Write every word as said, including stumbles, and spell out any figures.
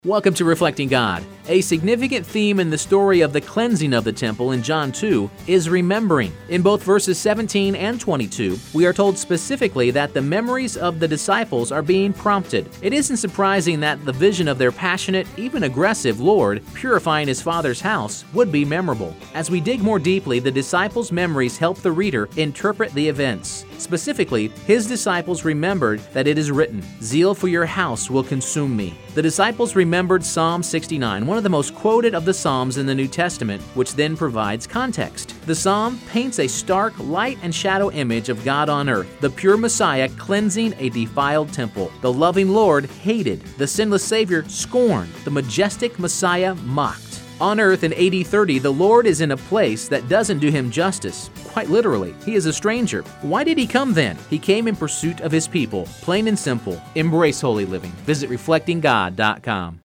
Welcome to Reflecting God. A significant theme in the story of the cleansing of the temple in John two is remembering. In both verses seventeen and twenty-two, we are told specifically that the memories of the disciples are being prompted. It isn't surprising that the vision of their passionate, even aggressive Lord purifying his Father's house would be memorable. As we dig more deeply, the disciples' memories help the reader interpret the events. Specifically, his disciples remembered that it is written, "Zeal for your house will consume me." The disciples remembered Psalm sixty-nine, one of the most quoted of the Psalms in the New Testament, which then provides context. The Psalm paints a stark light and shadow image of God on earth, the pure Messiah cleansing a defiled temple. The loving Lord hated, the sinless Savior scorned, the majestic Messiah mocked. On earth in A D thirty, the Lord is in a place that doesn't do him justice. Quite literally, he is a stranger. Why did he come then? He came in pursuit of his people. Plain and simple. Embrace holy living. Visit reflecting god dot com.